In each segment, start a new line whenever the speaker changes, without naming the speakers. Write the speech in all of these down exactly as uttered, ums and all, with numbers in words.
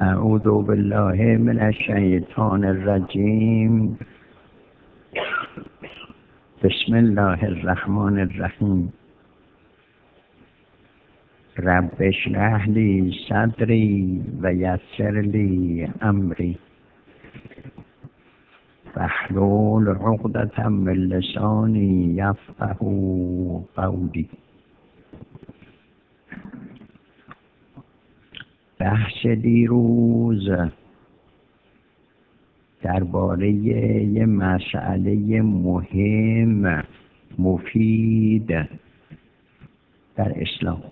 اعوذ بالله من الشیطان الرجیم. بسم الله الرحمن الرحیم. رب اشرح لی صدری و یسر لی امری واحلل عقدة من لسانی یفقهوا قولی. بحث دیروز درباره یه مسئله مهم مفید در اسلام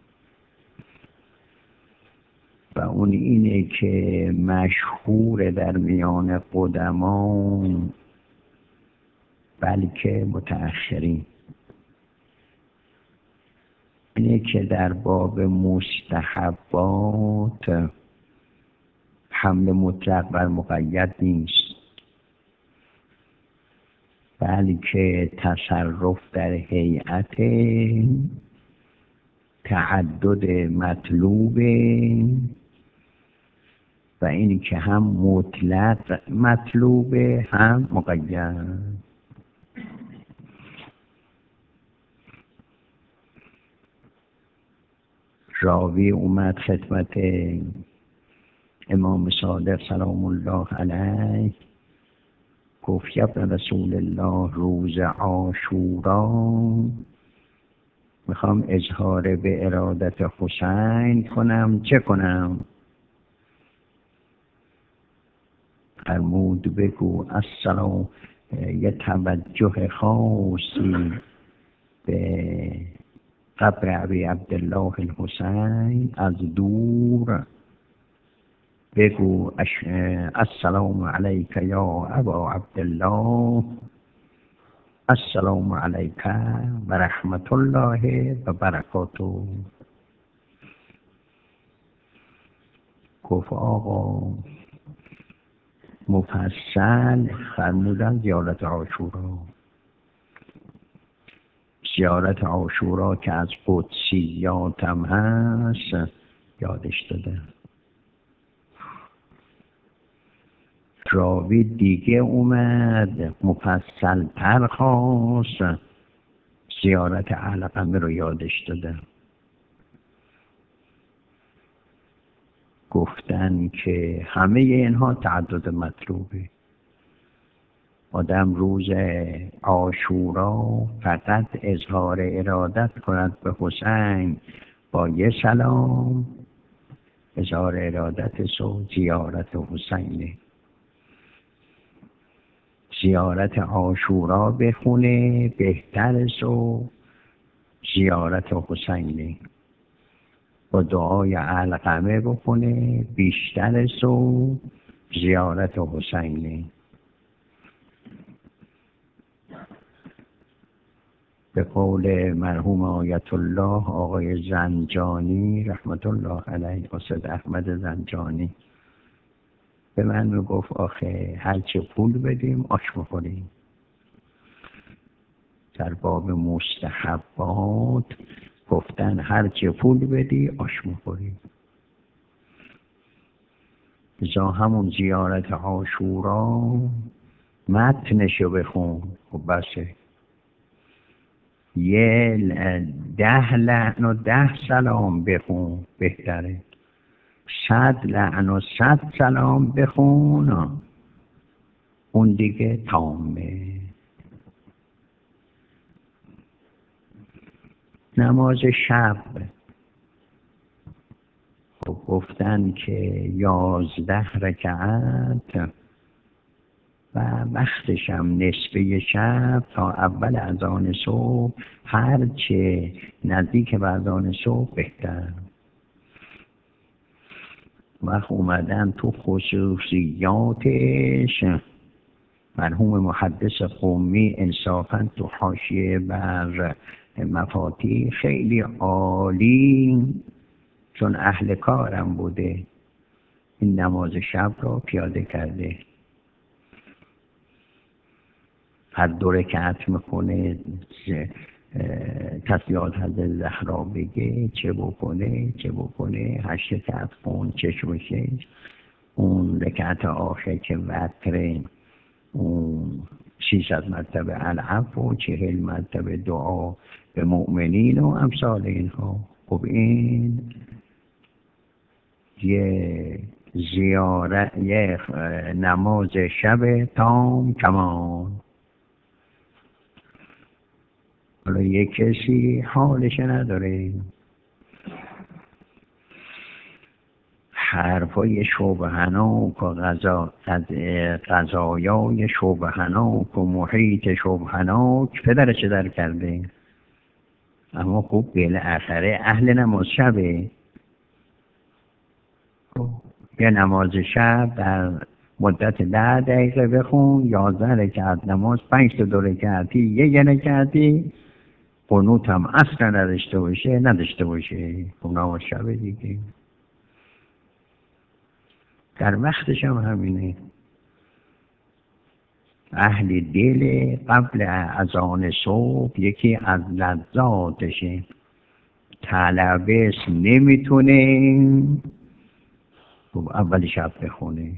و اون اینه که مشهور در میان قدما بلکه متأخرین، اینه که در باب مستحبات حمل مطلق بر مقید نیست، بلکه تصرف در هیئت تعدد مطلوب و این که هم مطلق مطلوب هم مقید. راوی اومد خدمت امام صادق سلام الله علیه، گفت ابن رسول الله روز عاشورا میخوام اظهار به ارادت حسین کنم، چه کنم؟ فرمود بگو السلام، یه توجه خاصی به قبر ابی عبدالله الحسین از دور بگو السلام علیک یا ابا عبدالله، السلام علیک و رحمت الله و برکاته. گفت آقا مفصل فرمودن زیارت عاشورا. زیارت عاشورا که از قدسیات هم هست یادش داده. راوی دیگه اومد مفصل تر خواست، زیارت علقمه رو یادش داده. گفتن که همه اینها تعدد مطلوبه. آدم روز عاشورا فقط اظهار ارادت کند به حسین با یه سلام، اظهار ارادت سو زیارت حسینه. زیارت عاشورا بخونه بهتر سو زیارت حسینه. با دعای علقمه بخونه بیشتر سو زیارت حسینه. به قول مرحوم آیت الله آقای زنجانی رحمت الله علیه، استاد احمد زنجانی، به من میگفت آخه هرچه پول بدیم آش بخوریم. در باب مستحبات گفتن هرچه پول بدی آش بخوریم. ازا همون زیارت عاشورا متنشو بخون، خب بسه یه ده لعن و ده سلام بخون بهتره. صد لعن و صد سلام بخون اون دیگه تامه. نماز شب خب گفتن که یازده رکعت و وقتش هم نصفه شب تا اول اذان صبح، هرچه نزدیک به اذان صبح بهتر. وقت اومدن تو خصوصیاتش، مرحوم محدث قمی انصافاً تو حاشیه بر مفاتیح خیلی عالی، چون اهل کارم بوده، این نماز شب را پیاده کرده. هر دو رکعت میکنه تسلیات حضرت زهرا بگه چه بکنه چه بکنه هشت رکعت خون چشم و شش، اون رکعت آخر که وتره اون ششصد مرتبه العفو و چهل مرتبه دعا به مؤمنین و امثال اینها. خب این یه زیارت، یه نماز شب تام کمان. حالا یه کسی حالش نداره، حرفای شبهناک و غذا غذایای شبهناک و محیط شبهناک پدر چه در کرده. اما خوب بالاخره اهل نماز شبه. یه نماز شب در مدت ده دقیقه بخون، یازده رکعت نماز، پنج تا دو رکعتی، یه یه رکعتی، قنوت هم اصلا نداشته باشه نداشته باشه خب نماز شبه دیگه. در وقتش هم همینه. اهل دل قبل اذان صبح یکی از لذاتشه، طلبش نمیتونه خب اول شب بخونه،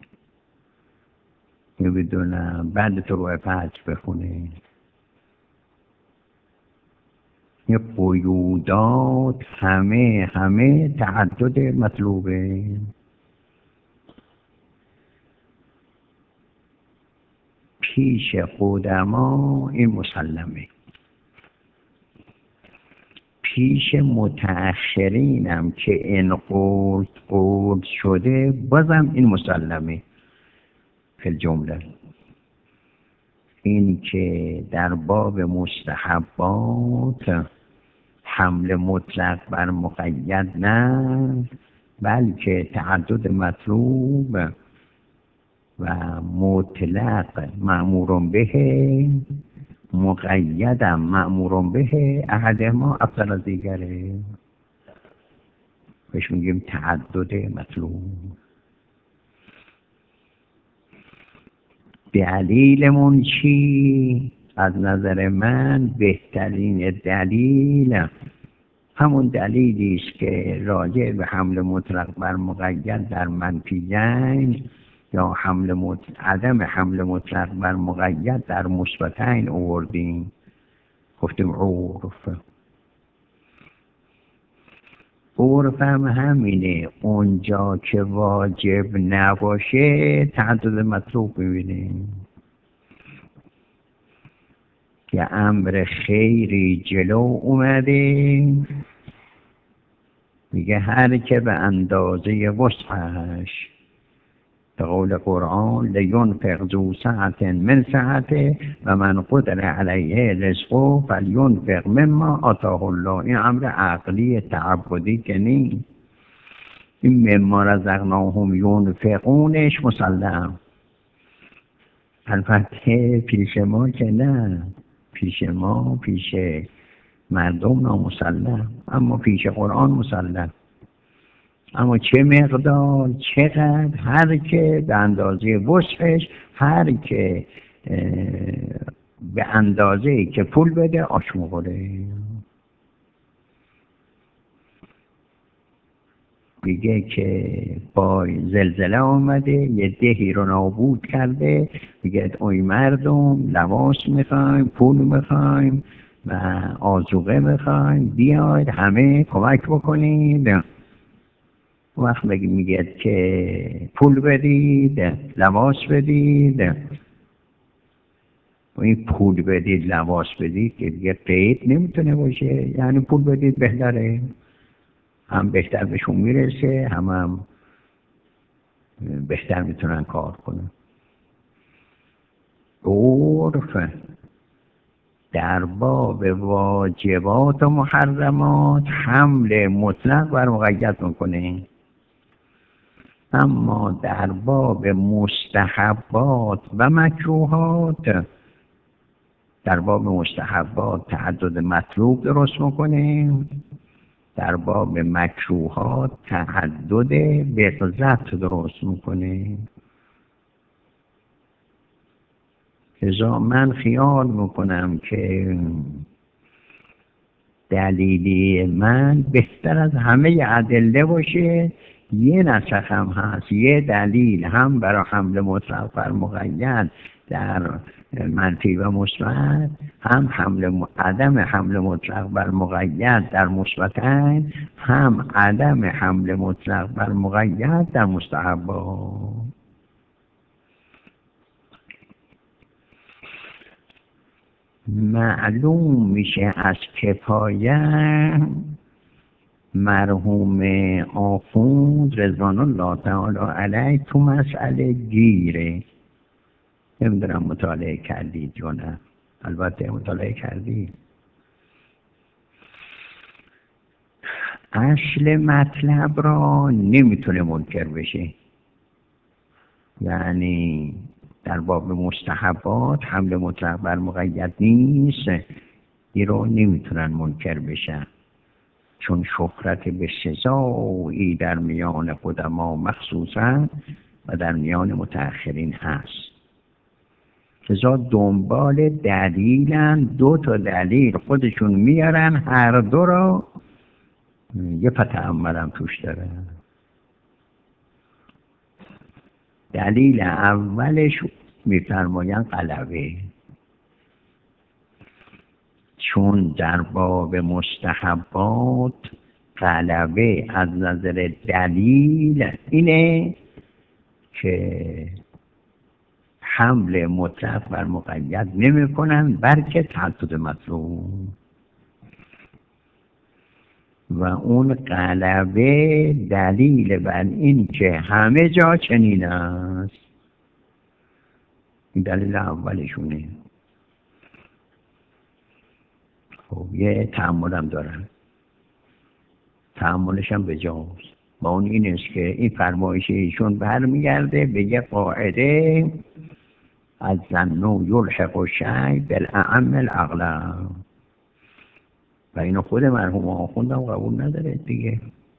نمیدونم بعد تو روی فجر بخونه. یه قیودات همه همه تعدد مطلوبه. پیش قدما این مسلمه، پیش متأخرینم که این قرد قرد شده بازم این مسلمه. فی الجمله این که در باب مستحبات حمل مطلق بر مقید نه، بلکه تعدد مطلوب و مطلق مأمور به، مقیدم مأمور به، احد ما افضل از دیگره، بهش میگیم تعدد مطلوب. دلیلمون چی؟ از نظر من بهترین دلیل همون دلیلی است که راجع به حمل مطلق بر مقید در منفیین یا حمل مطلق، عدم حمل مطلق بر مقید در مثبتین آوردیم. گفتیم عرف، عرف هم همینه، اونجا که واجب نباشه تعدد مطلوب ببینیم. که امر خیری جلو اومده میگه هر که به اندازه وسعش، به قول قرآن لینفق ذو سعة من سعته و من قدر علیه رزقه فلینفق مما آتاه الله. این امر عقلی تعبدی که نیست. این مما رزقناهم ینفقونش مسلم، البته پیش ما که نه، پیش ما پیش مردم نامسلم، اما پیش قرآن مسلم. اما چه مقدار چقدر، هر که به اندازه وسعش، هر که به اندازه که پول بده آش میخوره. میگه که با زلزله آمده یه دهی رو نابود کرده، میگه اوی مردم لباس میخوایم، پول میخوایم و آذوقه میخوایم، بیاید همه کمک بکنید. وقت میگه که پول بدید لباس بدید، و این پول بدید لباس بدید که دیگه قید نمیتونه باشه، یعنی پول بدید بهتره، هم بهتر بهشون میرسه، هم هم بهتر میتونن کار کنن. عرف در باب واجبات و محرمات حمل مطلق بر مقید میکنه، اما در باب مستحبات و مکروهات، در باب مستحبات تعدد مطلوب درست میکنه، در باب مکروهات تعدد بغضت درست میکنه. لذا من خیال میکنم که دلیلی من بهتر از همه ادله باشه. یه نسخ هم هست، یه دلیل هم برای حمل مطلق بر مقید در منفی و مثبت، هم حمل م... عدم حمل مطلق بر مقید در مثبتین، هم عدم حمل مطلق بر مقید در مستحبات. معلوم میشه از کفایت مرحوم آخوند رضوان الله تعالی علیه تو مسئله گیره. نمیدونم مطالعه کردید یا نه. البته مطالعه کردید. اصل مطلب را نمیتونه منکر بشه، یعنی در باب مستحبات حمل مطلق بر مقید نیست، این رو نمیتونن منکر بشن، چون شهرت به سزایی در میان قدما مخصوصا و در میان متأخرین هست. لذا دنبال دلیلن، دو تا دلیل خودشون میارن، هر دو را یه تأمل هم توش داره. دلیل اولش میفرماین غلبه، چون در باب مستحبات غلبه از نظر دلیل اینه که حمل مطلق بر مقید نمی کنن بلکه تعدد مطلوب، و اون غلبه دلیل بر این که همه جا چنین است. این دلیل اولشونه. خب یه تأمل هم دارن، تأملش هم به جاست. با اون این است که این فرمایش ایشون برمیگرده به یه قاعده از ظن یلحق الشیء بالاعم الاغلب، و اینو خود مرحوم آخوندم قبول نداره دیگه.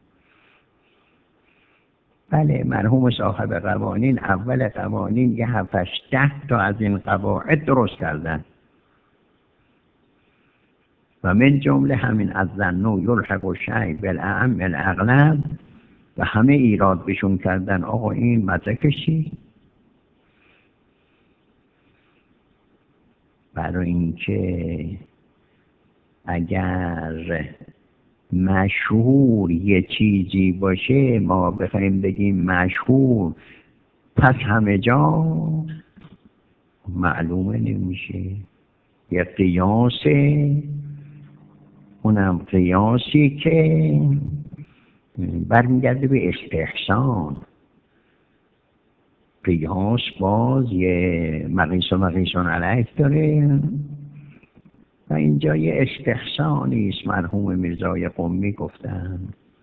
بله مرحوم صاحب قوانین اول قوانین یه هفتش ده تا از این قواعد درست کردن و من جمله همین از ظن یلحق الشیء بالاعم الاغلب، و همه ایراد بشون کردن آقا این مدرکش چی؟ برای اینکه اگر مشهور یه چیزی باشه ما بخوایم بگیم مشهور پس همه جا معلومه نمیشه. یه قیاسه، اونم قیاسی که برمیگرده به استحسان. قیاس باز یه مقیس و مقیسون علیه داره و اینجا یه استحسانی است. مرحوم میرزای قمی گفتن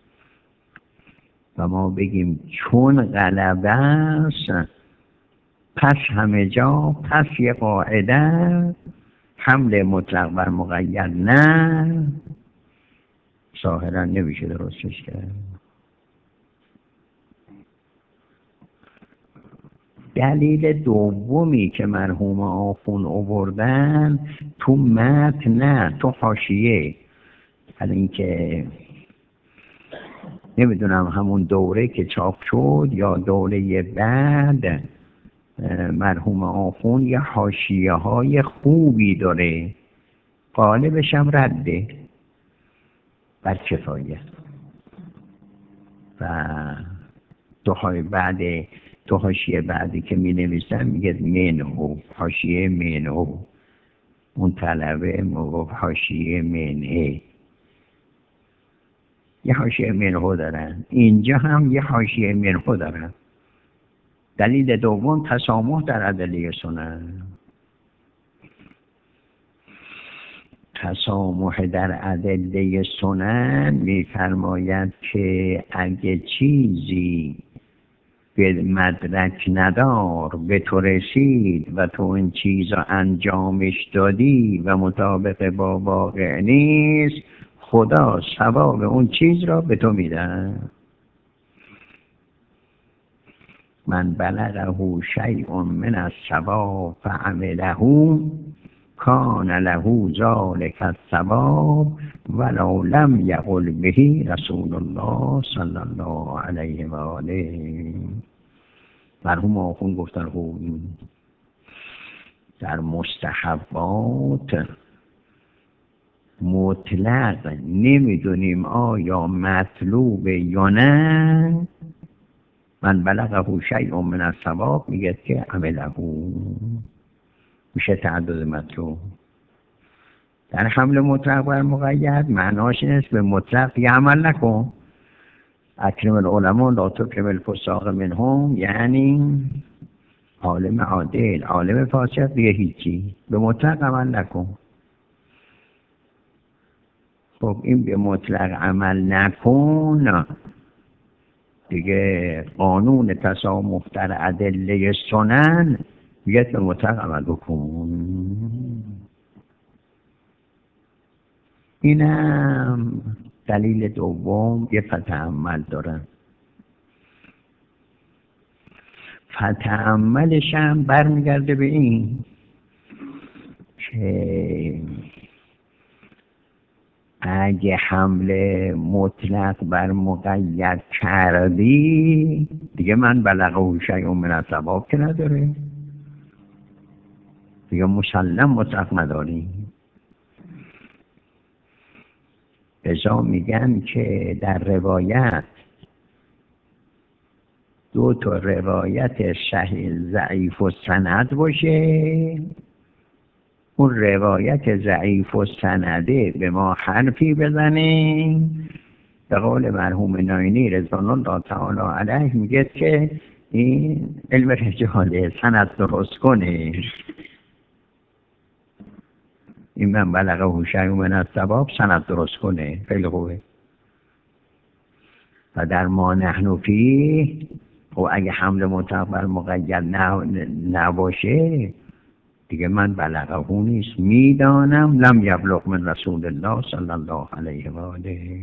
و ما بگیم چون غلبه است پس همه جا، پس یه قاعده حمل مطلق بر مقید نه، ظاهرا نمیشه درستش کرد. دلیل دومی که مرحوم آخوند آوردن تو متن نه تو حاشیه، حالا اینکه نمیدونم همون دوره که چاپ شد یا دوره بعد، مرحوم آخوند یه حاشیه های خوبی داره، غالبش هم رده بر کفایه، و دو های بعد تو حاشیه بعدی که می نویسن میگه منهو، حاشیه منهو، اون طلبه موقف حاشیه منهه، یه حاشیه منهو دارن، اینجا هم یه حاشیه منهو دارن. دلیل دوم تسامح در ادله سنن. تسامح در ادله سنن میفرماید که اگه چیزی به مدرک ندار به تو رسید و تو این چیز رو انجامش دادی و مطابق با واقع نیست، خدا ثواب اون چیز را به تو میده. من بلغه شیء من الثواب فعمله کان له ذلک الثواب ولو لم یقل به رسول الله صلی الله علیه و آله. مرحوم آخوند گفتن خب در مستحبات مطلق نمیدونیم آیا مطلوب یا نه، من بلغه شیء من الثواب میگه که عمله میشه تعدد مطلوب. در حمل مطلق بر مقید معناش نیست به مطلق یه عمل نکن، اکرم العلماء لا تکرم الفساق منهم، یعنی عالم عادل عالم فاسق دیگه هیچی، به مطلق عمل نکن. خب این به مطلق عمل نکن دیگه قانون تسامح در ادله سنن میگه به مطلق عمل بکن. اینم دلیل دوم یه فتح عمل دارن. فتح عملش هم برمیگرده به این که اگه حمل مطلق بر مقید کردی دیگه من بلغه شیء من الثواب که نداره دیگه، مسلم مطلق نداری. ازا میگن که در روایت دو تا روایت صحیح ضعیف و سند باشه، اون روایت ضعیف و سنده به ما حرفی بزنه، به قول مرحوم ناینی رضوان الله تعالی علیه میگه که این علم رجاله سند درست کنه، این من بلغه شیء من الثواب سند درست کنه، خیلی خوبه. و در ما نحن فیه و اگه حمل مطلق بر مقید نباشه دیگه من بلغه نیست، میدانم لم یبلغ من رسول الله صلی الله علیه و آله.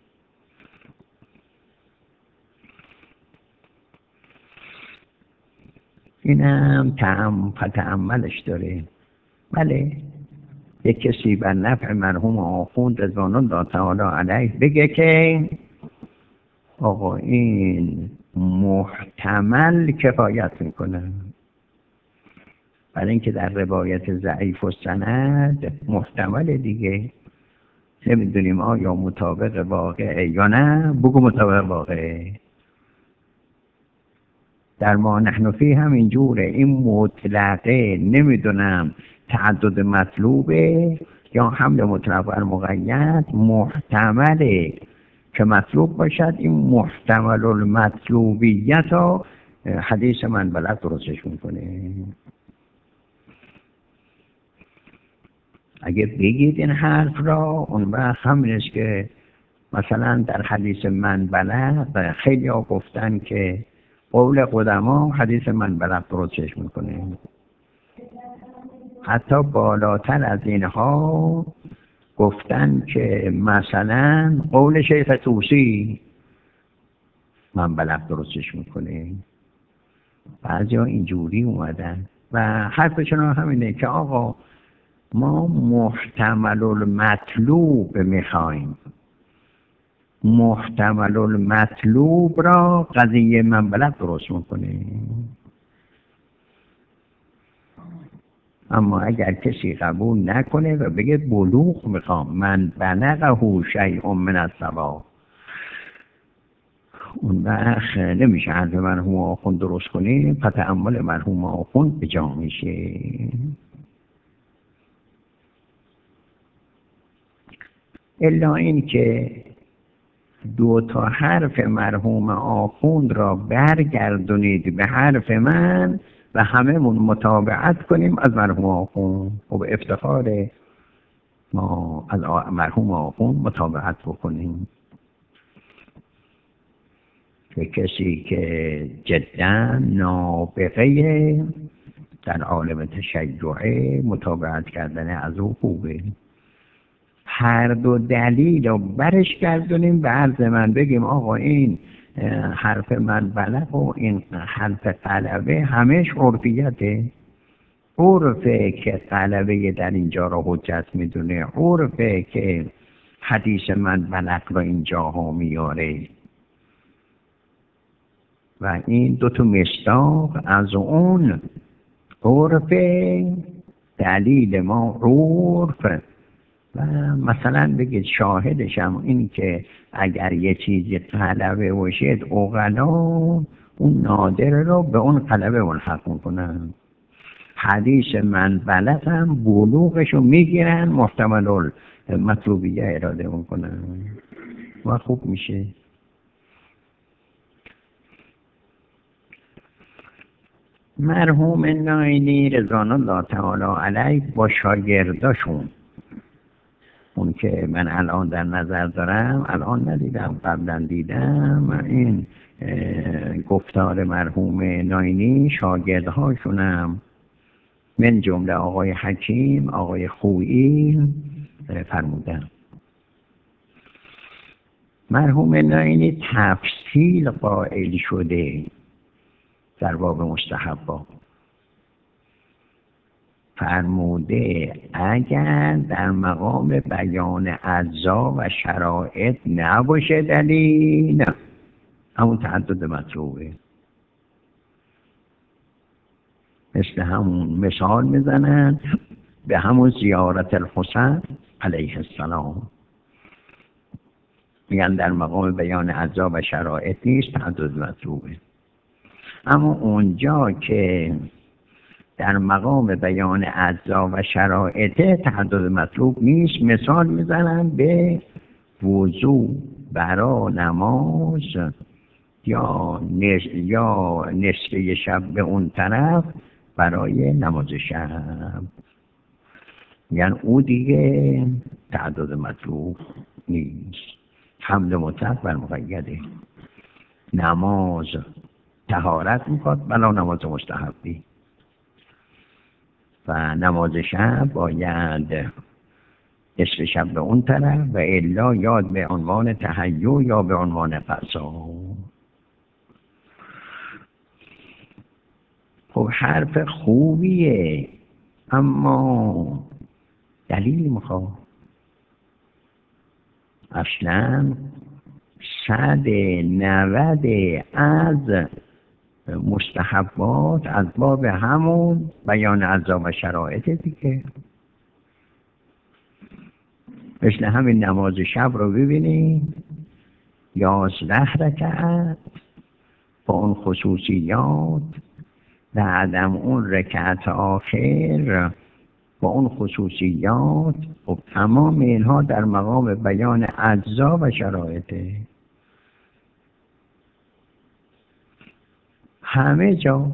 اینم تعم فتعملش داره. بله یک کسی بر نفع مرحوم آخوند رضوان الله تعالی علیه بگه که آقا این محتمل کفایت میکنه، برای اینکه در روایت ضعیف و سند محتمل دیگه نمیدونیم آیا مطابق واقعه یا نه، بگو مطابق واقعه. در ما نحن فیه هم اینجوره، این مطلقه نمیدونم تعدد مطلوبه یا حمل مطلق بر مقید محتمله که مطلوب باشد، این محتمل المطلوبیت ها حدیث من بلد درستش میکنه. اگه بگید این حرف را اون وقت همین است که مثلا در حدیث من بلد خیلی ها گفتن که قول قدما حدیث من بلد درستش میکنه، حتی بالاتر از اینها گفتن که مثلا قول شیخ طوسی من بلد درستش میکنه. بعضی ها اینجوری اومدن و حرفشون همینه که آقا ما محتمل المطلوب میخوایم، محتمل المطلوب را قضیه من بلد درست میکنه. اما اگر کسی قبول نکنه و بگه بلوغ میخوام، من بلغه شیء من الثواب، اون وقت نمیشه حرف مرحوم آخوند درست کنه، فتعمل مرحوم آخوند به جا میشه. الا این که دو تا حرف مرحوم آخوند را برگردونید به حرف من و همه من متابعت کنیم از مرحوم آخوند و به افتخار ما از مرحوم آخوند متابعت بکنیم. که کسی که جدا نابغه در عالم تشیعه متابعت کردن از او خوبه. هر دو دلیل رو برش گردونیم به عرض من، بگیم آقا این حرف من بلغ و این حرف طلبه همش عرفیته، عرفه که غلبه در اینجا را حجت میدونه، عرفه که حدیث من بلغ را اینجاها میاره و این دو تا مصداق از اون عرف، دلیل ما عرف. و مثلا بگید شاهدش هم این که اگر یه چیزی غلبه باشد عقلا اون نادر رو به اون غلبه ملحق میکنن. حدیث من بلغ هم بلوغش رو میگیرن، محتمل مطلوبیه اراده میکنن و خوب میشه. مرحوم ناینی رضوان الله تعالی علیه با شاگرداشون، اون که من الان در نظر دارم، الان ندیدم قبلا دیدم، این گفتار مرحوم ناینی شاگردهاشونم من جمله آقای حکیم، آقای خویی فرمودن. مرحوم ناینی تفصیل قائل شده در باب مستحبا، فرموده اگر در مقام بیان اجزا و شرایط نباشه دلیل، همون تعدد مطلوبه. مثل همون مثال میزنن به همون زیارت الحسین علیه السلام، میگن در مقام بیان اجزا و شرایط نیست، تعدد مطلوبه. اما اونجا که در مقام بیان اجزا و شرایط تعدد مطلوب نیست، مثال میزنن به وضو برا نماز یا نصف یا نصف شب به اون طرف برای نماز شب، یعنی او دیگه تعدد مطلوب نیست. حمل مطلق بر مقیده. نماز طهارت میخواد بلا نماز مستحبی، و نماز شب باید نصف شب به اون طرف و الا یاد به عنوان تهیو یا به عنوان قصا. خب حرف خوبیه اما دلیل میخواد. اصلا صد نود از مستحبات از باب همون بیان اجزا و شرایط دیگه. مثل همین نماز شب رو ببینید، یازده رکعت با اون خصوصیات، بعدم اون رکعت آخر با اون خصوصیات، و تمام اینها در مقام بیان اجزا و شرایطه. همه جا.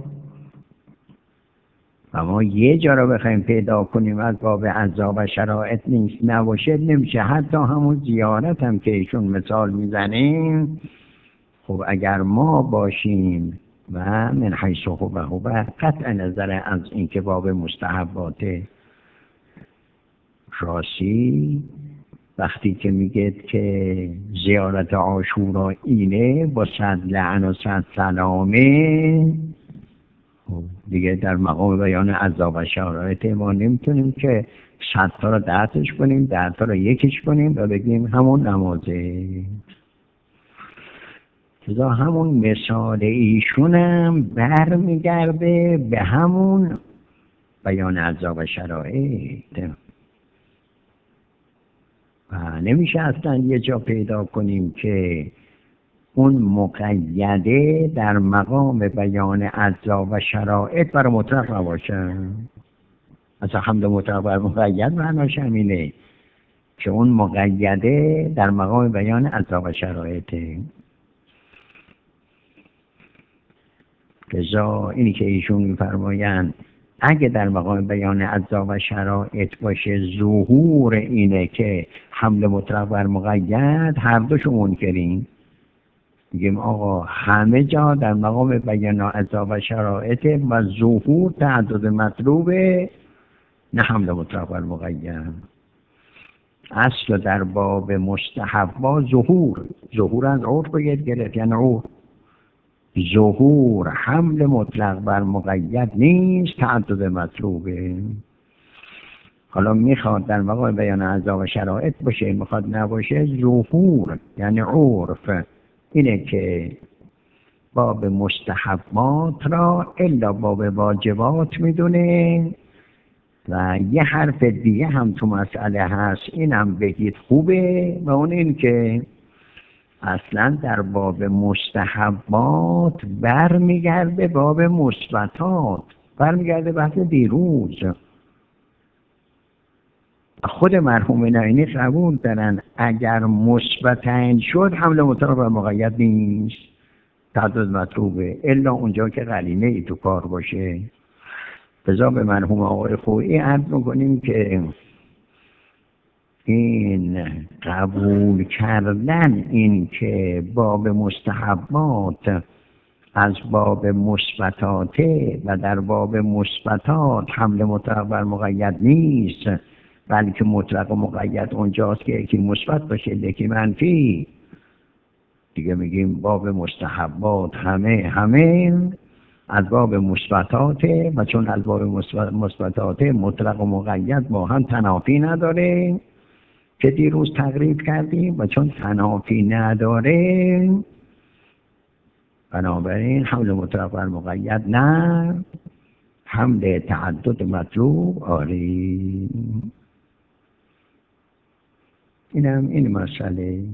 اما یه جا رو بخوایم پیدا کنیم از باب اجزا و شرایط نیست نباشه نمیشه. حتی همون زیارت هم که ایشون مثال میزنیم، خب اگر ما باشیم و من حیث هو هو قطع نظر از این که باب مستحبات راسی، وقتی که میگه که زیارت عاشورا اینه با صد لعن و صد سلامه، دیگه در مقام بیان اجزا و شرایط ما نمیتونیم که صد تا رو دهتش کنیم، ده تا رو یکیش کنیم و بگیم همون نمازه. لذا همون مثال ایشونم برمیگرده به همون بیان اجزا و شرایط و نمیشه اصلا یه جا پیدا کنیم که اون مقیده در مقام بیان اجزا و شرایط برای مطلق نباشه. اصلا حمد مطلق بر مقید معناش همینه که اون مقیده در مقام بیان اجزا و شرایطه. لذا اینی که ایشون میفرمایند اگه در مقام بیان اجزا و شرایط باشه، ظهور اینه که حمل مطلق بر مقید، هر دوشو منکرین. میگیم آقا همه جا در مقام بیان اجزا و شرایط و ظهور تعدد مطلوبه، نه حمل مطلق بر مقید. اصل در باب مستحبا ظهور، ظهور از عرف بگید گرفت، یعنی عرف ظهور حمل مطلق بر مقید نیست، تعدد مطلوبه. حالا میخواد در واقع بیان اعضا و شرایط باشه، میخواد نباشه، ظهور یعنی عرف اینه که باب مستحبات را الا باب واجبات میدونه. و یه حرف دیگه هم تو مسئله هست، اینم بگید خوبه، و اون این که اصلا در باب مستحبات برمیگرده باب مثبتات، برمیگرده بحث دیروز. خود مرحوم نعینی قبول دارن اگر مثبتین شد حمل مطلق بر مقید نیست، تعدد مطلوبه، الا اونجا که قرینه ای تو کار باشه. لذا به مرحوم آقای خویی عرض میکنیم که این قبول کردن این که باب مستحبات از باب مثبتاته و در باب مثبتات حمل مطلق بر مقید نیست، بلکه مطلق و مقید اونجاست که یکی مثبت باشه یکی منفی، دیگه میگیم باب مستحبات همه همه از باب مثبتاته، و چون از باب مثبتاته مطلق و مقید با هم تنافی نداره که دیروز تقریب کردیم، و چون تنافی نداره بنابراین حمل مطلق بر مقید نه، حمل تعدد مطلوب آری. اینم این مسئله.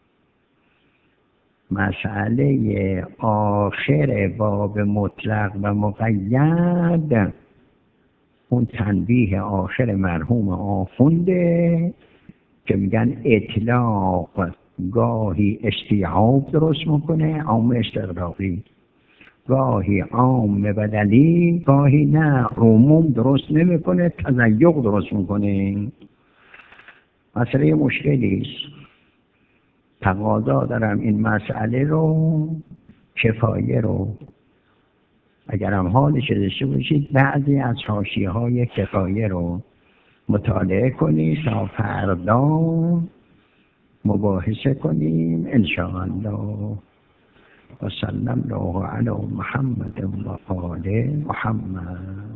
مسئله آخر باب مطلق و مقید اون تنبیه آخر مرحوم آخونده که میگن اطلاق گاهی استیعاب درست میکنه، عام استغراقی، گاهی عام بدلی، گاهی نه عموم درست نمیکنه، تضیق درست میکنه. مسئله مشکلی است. تقاضا دارم این مسئله رو، کفایه رو، اگر هم حالش داشته باشید بعضی از حاشیه های کفایه رو مطالعه کنید تا فردا مباحثه کنیم انشاءالله. و صلی الله علی محمد و آل محمد.